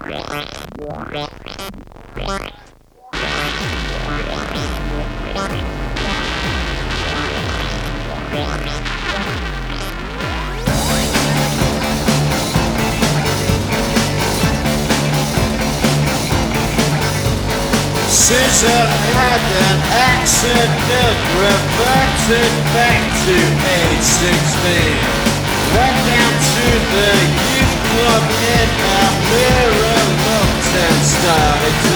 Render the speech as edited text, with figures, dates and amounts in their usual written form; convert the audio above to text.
Susan had an accident, reverted back to age 16. Went down to the youth club in a mirror, looked and started to